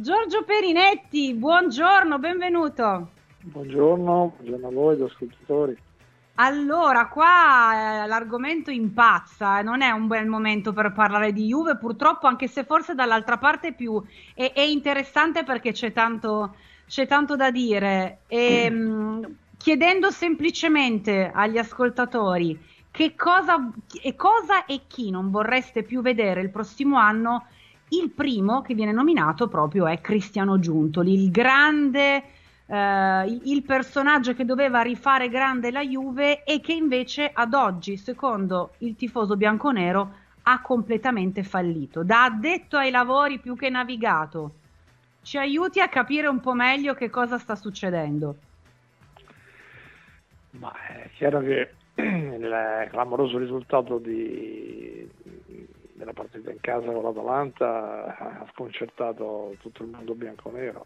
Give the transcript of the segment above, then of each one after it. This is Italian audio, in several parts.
Giorgio Perinetti, buongiorno, benvenuto. Buongiorno a voi, gli ascoltatori. Allora, qua l'argomento impazza, non è un bel momento per parlare di Juve, purtroppo, anche se forse dall'altra parte è interessante perché c'è tanto da dire. Chiedendo semplicemente agli ascoltatori cosa e chi non vorreste più vedere il prossimo anno, il primo che viene nominato proprio è Cristiano Giuntoli, il grande il personaggio che doveva rifare grande la Juve e che invece ad oggi, secondo il tifoso bianconero, ha completamente fallito. Da addetto ai lavori più che navigato, ci aiuti a capire un po' meglio che cosa sta succedendo? Ma è chiaro che il clamoroso risultato della partita in casa con l'Atalanta ha sconcertato tutto il mondo bianconero.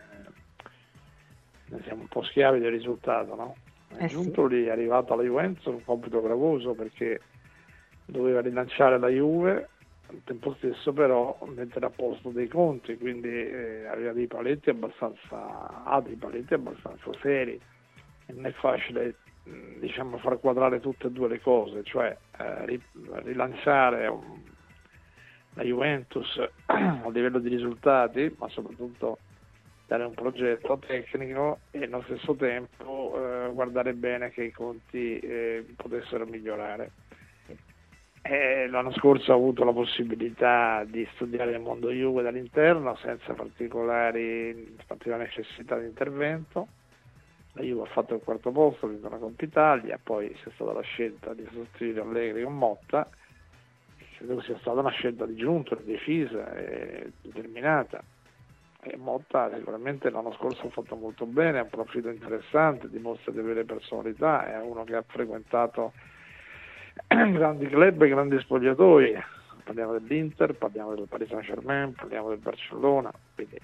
Ne siamo un po' schiavi del risultato, no? Giuntoli è arrivato alla Juventus un compito gravoso perché doveva rilanciare la Juve, al tempo stesso però mettere a posto dei conti, quindi aveva dei paletti abbastanza seri e non è facile far quadrare tutte e due le cose, cioè rilanciare la Juventus a livello di risultati, ma soprattutto dare un progetto tecnico e nello stesso tempo guardare bene che i conti potessero migliorare. L'anno scorso ho avuto la possibilità di studiare il mondo Juve dall'interno senza particolare necessità di intervento. La Juve ha fatto il quarto posto, ha vinto la Coppa Italia, poi c'è stata la scelta di sostituire Allegri con Motta. Credo sia stata una scelta di Giuntoli, decisa e determinata. E Motta sicuramente l'anno scorso ha fatto molto bene, ha un profilo interessante, dimostra di avere personalità, è uno che ha frequentato grandi club e grandi spogliatoi. Parliamo dell'Inter, parliamo del Paris Saint-Germain, parliamo del Barcellona, quindi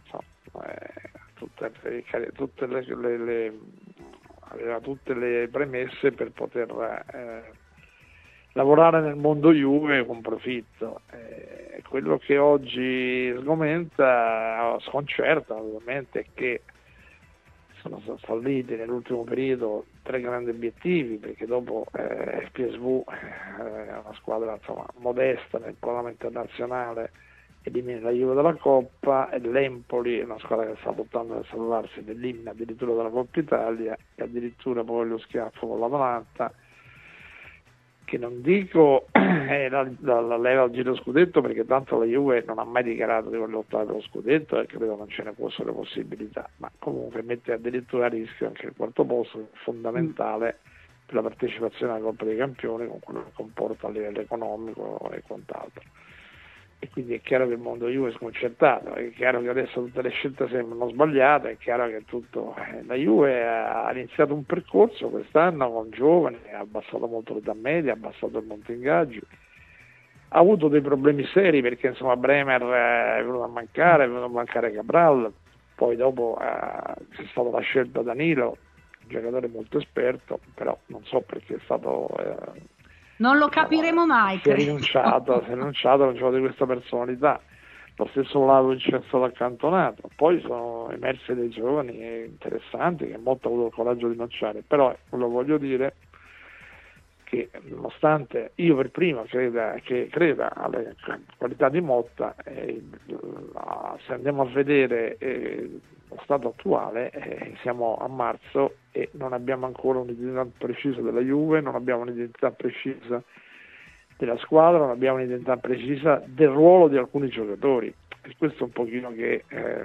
aveva tutte le premesse per poter lavorare nel mondo Juve con profitto. Quello che oggi sconcerta ovviamente è che sono falliti nell'ultimo periodo 3 grandi obiettivi, perché dopo il PSV è una squadra modesta nel panorama internazionale, elimina la Juve dalla Coppa, e l'Empoli è una squadra che sta lottando per salvarsi, elimina addirittura dalla Coppa Italia e addirittura poi lo schiaffo con l'Atalanta, che non dico la leva al giro scudetto, perché tanto la Juve non ha mai dichiarato di voler lottare per lo scudetto e credo non ce ne fossero possibilità, ma comunque mette addirittura a rischio anche il quarto posto, fondamentale per la partecipazione alla Coppa dei Campioni, con quello che comporta a livello economico e quant'altro. E quindi è chiaro che il mondo Juve è sconcertato, è chiaro che adesso tutte le scelte sembrano sbagliate, è chiaro che la Juve ha iniziato un percorso quest'anno con giovani, ha abbassato molto l'età media, ha abbassato il monte ingaggi, ha avuto dei problemi seri perché Bremer è venuto a mancare, è venuto a mancare Cabral, poi dopo c'è stata la scelta Danilo, un giocatore molto esperto, però non so perché è stato... non lo capiremo mai. Si è rinunciato a un gioco di questa personalità. Lo stesso Vlahovic è stato accantonato. Poi sono emersi dei giovani interessanti che molto ha avuto il coraggio di lanciare. Però lo voglio dire che nonostante io per primo creda alle qualità di Motta, se andiamo a vedere lo stato attuale, siamo a marzo e non abbiamo ancora un'identità precisa della Juve, non abbiamo un'identità precisa della squadra, non abbiamo un'identità precisa del ruolo di alcuni giocatori, e questo è un pochino che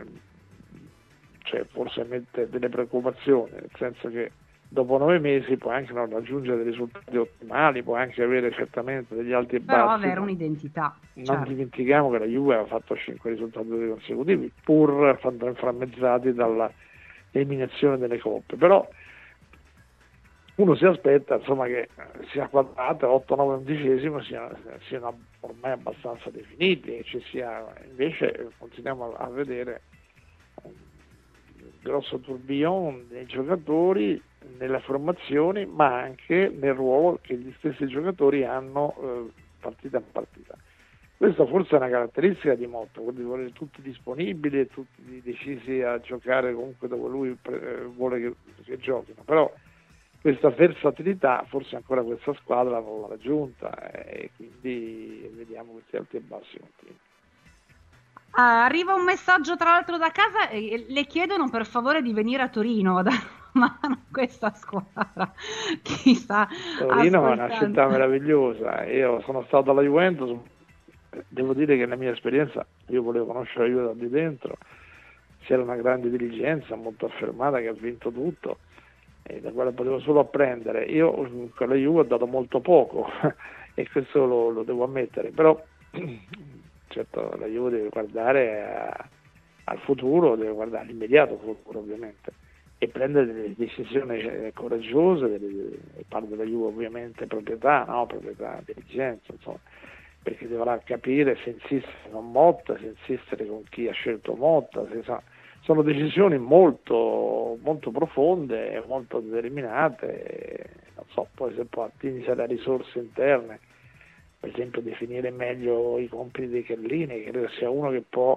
forse mette delle preoccupazioni, nel senso che dopo 9 mesi puoi anche non raggiungere dei risultati ottimali, puoi anche avere certamente degli alti e bassi, però avere un'identità. Non dimentichiamo che la Juve aveva fatto 5 risultati consecutivi, pur inframmezzati dall'eliminazione delle coppe. Però uno si aspetta che sia quadrato 8, 9, 11 siano ormai abbastanza definiti, e invece continuiamo a vedere un grosso tourbillon dei giocatori, nelle formazioni, ma anche nel ruolo che gli stessi giocatori hanno partita a partita. Questa forse è una caratteristica di Motta, quello di volere tutti disponibili e tutti decisi a giocare comunque dove lui vuole che giochino, però questa versatilità forse ancora questa squadra non l'ha raggiunta, e quindi vediamo questi alti e bassi continui. Arriva un messaggio tra l'altro da casa, le chiedono per favore di venire a Torino a dare una mano a questa squadra. Chissà. Torino è una città meravigliosa, io sono stato alla Juventus, devo dire che nella mia esperienza io volevo conoscere la Juve da di dentro, c'era una grande dirigenza molto affermata che ha vinto tutto e da quale potevo solo apprendere. Io con la Juve ho dato molto poco e questo lo devo ammettere, però certo la Juve deve guardare al futuro, deve guardare all'immediato futuro ovviamente e prendere delle decisioni coraggiose, parlo della Juve ovviamente proprietà, dirigenza, insomma, perché dovrà capire se insistere con Motta, se insistere con chi ha scelto Motta, sono decisioni molto, molto profonde, molto determinate, non so, poi se poi attingi alle risorse interne, per esempio definire meglio i compiti dei Chiellini, credo sia uno che può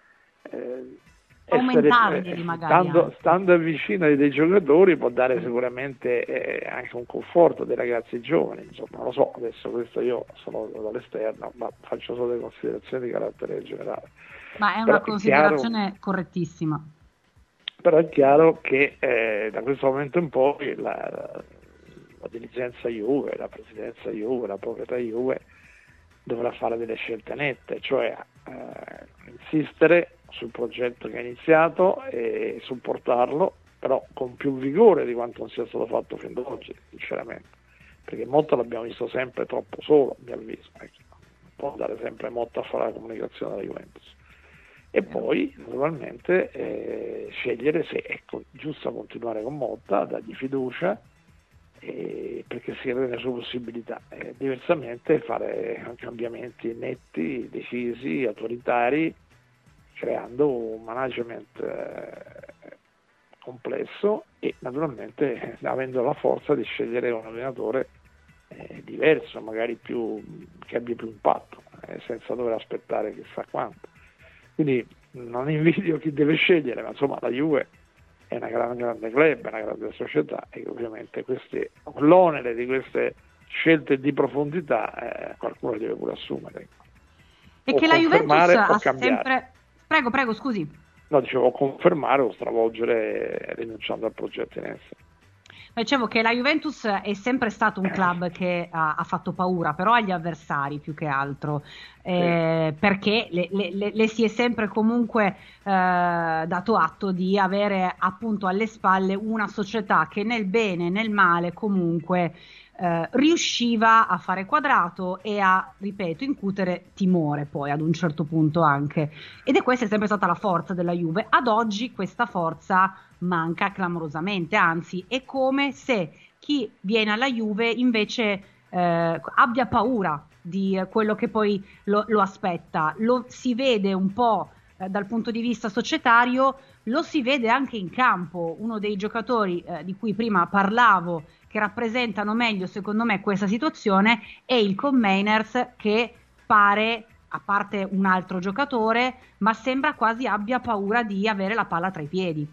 aumentarli magari stando vicino dei giocatori può dare sicuramente anche un conforto dei ragazzi giovani, insomma, non lo so, adesso questo io sono dall'esterno, ma faccio solo delle considerazioni di carattere generale. Ma è una considerazione correttissima. Però è chiaro che da questo momento in poi la dirigenza Juve, la presidenza Juve, la proprietà Juve dovrà fare delle scelte nette, cioè insistere sul progetto che ha iniziato e supportarlo, però con più vigore di quanto non sia stato fatto fino ad oggi, sinceramente, perché Motta l'abbiamo visto sempre troppo solo, a mio avviso, non può andare sempre Motta a fare la comunicazione della Juventus. E poi naturalmente scegliere se è giusto continuare con Motta, dargli fiducia, perché si crede nelle sue possibilità, diversamente fare cambiamenti netti, decisi, autoritari, creando un management complesso e naturalmente avendo la forza di scegliere un allenatore diverso, magari che abbia più impatto, senza dover aspettare chissà quanto. Quindi non invidio chi deve scegliere, ma insomma la Juve è una grande club, una grande società e ovviamente l'onere di queste scelte di profondità qualcuno deve pure assumere. E che la Juventus ha sempre... Prego, scusi. No, dicevo confermare o stravolgere rinunciando al progetto in essere. Dicevo che la Juventus è sempre stato un club che ha fatto paura, però agli avversari più che altro, perché le si è sempre comunque dato atto di avere appunto alle spalle una società che nel bene e nel male comunque riusciva a fare quadrato e a, ripeto, incutere timore poi ad un certo punto anche, ed è questa sempre stata la forza della Juve. Ad oggi questa forza manca clamorosamente, anzi è come se chi viene alla Juve invece abbia paura di quello che poi lo aspetta. Lo si vede un po' dal punto di vista societario, lo si vede anche in campo. Uno dei giocatori di cui prima parlavo, che rappresentano meglio secondo me questa situazione, è il Koopmeiners, che pare, a parte un altro giocatore, ma sembra quasi abbia paura di avere la palla tra i piedi.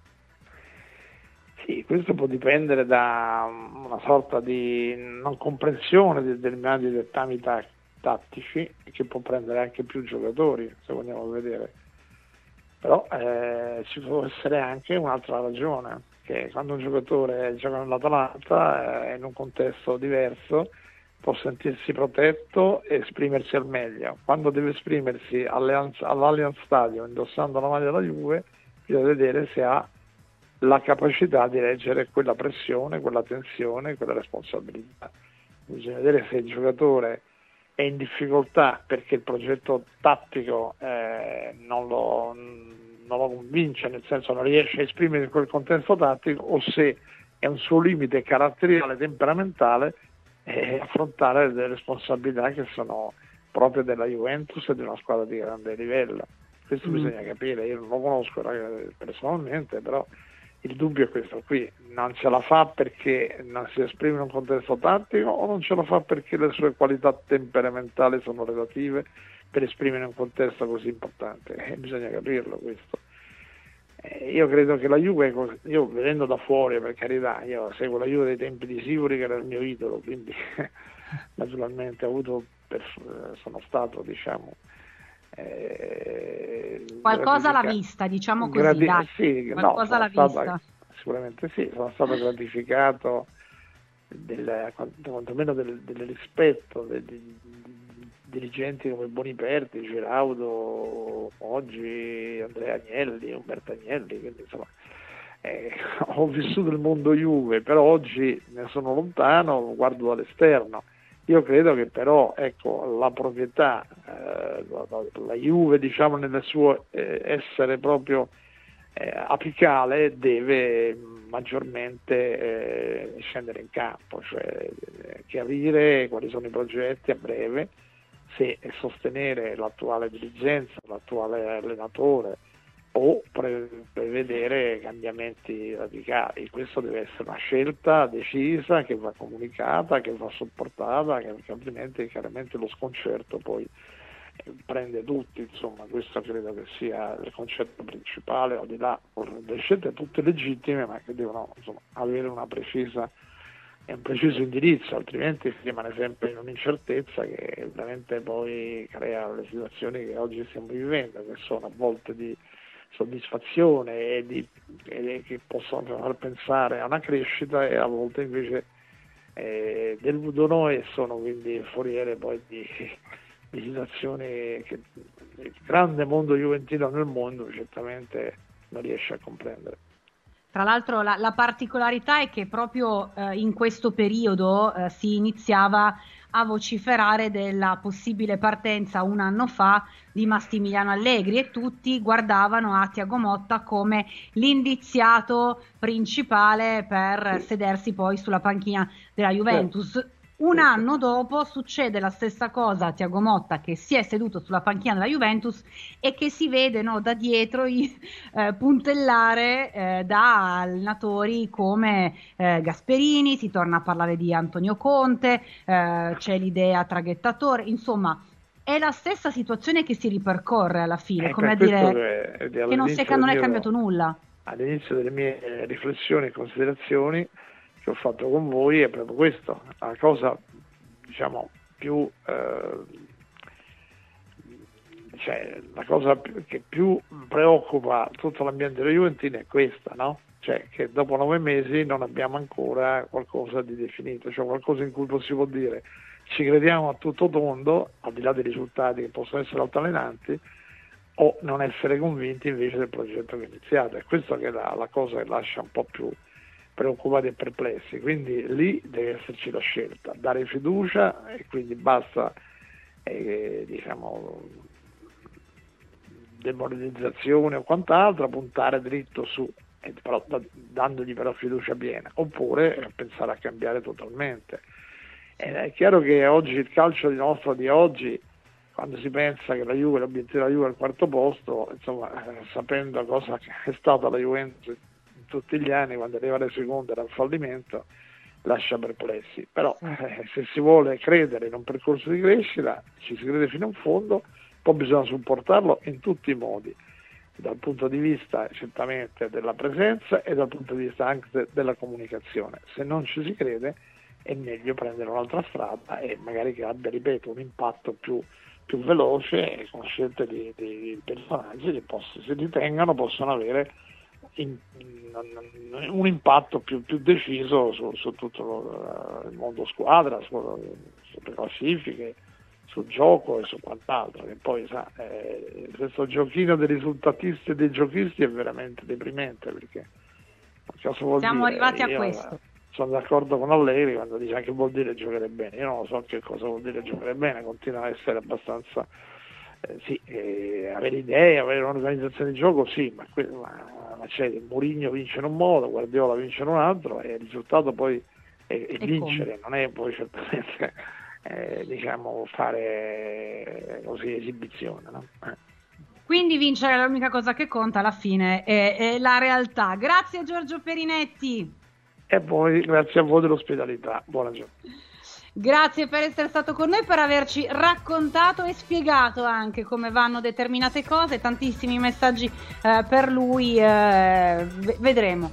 Sì, questo può dipendere da una sorta di non comprensione di determinati dettami tattici, che può prendere anche più giocatori, se vogliamo vedere. Però ci può essere anche un'altra ragione, che quando un giocatore gioca nell'Atalanta in un contesto diverso può sentirsi protetto e esprimersi al meglio. Quando deve esprimersi all'Allianz Stadium indossando la maglia della Juve, bisogna vedere se ha la capacità di reggere quella pressione, quella tensione, quella responsabilità. Bisogna vedere se il giocatore è in difficoltà perché il progetto tattico non lo convince, nel senso non riesce a esprimere in quel contesto tattico, o se è un suo limite caratteriale, temperamentale, affrontare delle responsabilità che sono proprie della Juventus e di una squadra di grande livello. Questo bisogna capire, io non lo conosco personalmente, però il dubbio è questo qui: non ce la fa perché non si esprime in un contesto tattico, o non ce la fa perché le sue qualità temperamentali sono relative per esprimere un contesto così importante? Bisogna capirlo questo. Io credo che la Juve, io vedendo da fuori, per carità, io seguo la Juve dei tempi di Sivori, che era il mio idolo, quindi naturalmente sono stato, diciamo, qualcosa l'ha vista, diciamo così, dai. Sì, qualcosa l'ha vista. Sicuramente sì, sono stato gratificato quantomeno del rispetto dei dirigenti come Boniperti, Giraudo, oggi Andrea Agnelli, Umberto Agnelli, quindi insomma ho vissuto il mondo Juve, però oggi ne sono lontano, guardo dall'esterno. Io credo che però, ecco, la proprietà, la Juve, diciamo, nel suo essere proprio apicale, deve maggiormente scendere in campo, cioè chiarire quali sono i progetti a breve, se sostenere l'attuale dirigenza, l'attuale allenatore, o prevedere cambiamenti radicali. Questo deve essere una scelta decisa, che va comunicata, che va supportata, perché altrimenti chiaramente lo sconcerto poi prende tutti. Insomma, questo credo che sia il concetto principale, al di là delle scelte tutte legittime, ma che devono, insomma, avere un preciso indirizzo, altrimenti si rimane sempre in un'incertezza che veramente poi crea le situazioni che oggi stiamo vivendo, che sono a volte di soddisfazione e che possono far pensare a una crescita, e a volte invece deludono e sono quindi foriere poi di situazioni che il grande mondo juventino nel mondo certamente non riesce a comprendere. Tra l'altro la particolarità è che proprio in questo periodo si iniziava a vociferare della possibile partenza un anno fa di Massimiliano Allegri, e tutti guardavano a Thiago Motta come l'indiziato principale per sedersi poi sulla panchina della Juventus. Un anno dopo succede la stessa cosa a Thiago Motta, che si è seduto sulla panchina della Juventus e che si vede, no, da dietro puntellare da allenatori come Gasperini, si torna a parlare di Antonio Conte, c'è l'idea traghettatore, insomma è la stessa situazione che si ripercorre alla fine, come a dire che non è cambiato nulla. All'inizio delle mie riflessioni e considerazioni che ho fatto con voi è proprio questo: la cosa, diciamo, più la cosa che più preoccupa tutto l'ambiente della Juventus è questa, no? Cioè che dopo 9 mesi non abbiamo ancora qualcosa di definito, cioè qualcosa in cui si può dire ci crediamo a tutto tondo, al di là dei risultati che possono essere altalenanti, o non essere convinti invece del progetto che è iniziato. È questa che è la cosa che lascia un po' più preoccupati e perplessi. Quindi lì deve esserci la scelta, dare fiducia, e quindi basta diciamo demoralizzazione o quant'altro, puntare dritto su, però, dandogli però fiducia piena, oppure pensare a cambiare totalmente. È chiaro che oggi il calcio di oggi, quando si pensa che l'obiettivo della Juve è il quarto posto, insomma, sapendo cosa è stata la Juventus tutti gli anni, quando arrivare secondo era un fallimento, lascia perplessi. Però se si vuole credere in un percorso di crescita, ci si crede fino in fondo, poi bisogna supportarlo in tutti i modi, dal punto di vista certamente della presenza e dal punto di vista anche della comunicazione. Se non ci si crede è meglio prendere un'altra strada, e magari che abbia, ripeto, un impatto più veloce, e con scelte di personaggi che si ritengano possono avere un impatto più deciso su tutto il mondo squadra, sulle classifiche, sul gioco e su quant'altro. Che poi questo giochino dei risultatisti e dei giochisti è veramente deprimente, perché siamo arrivati a questo. Sono d'accordo con Allegri quando dice che vuol dire giocare bene. Io non lo so che cosa vuol dire giocare bene, continua a essere abbastanza avere idee, avere un'organizzazione di gioco, sì, ma c'è Mourinho vince in un modo, Guardiola vince in un altro, e il risultato poi è vincere, non è poi certamente diciamo fare così esibizione, no? Quindi vincere è l'unica cosa che conta, alla fine è la realtà. Grazie Giorgio Perinetti. E poi grazie a voi dell'ospitalità. Buona giornata. Grazie per essere stato con noi, per averci raccontato e spiegato anche come vanno determinate cose, tantissimi messaggi per lui, vedremo.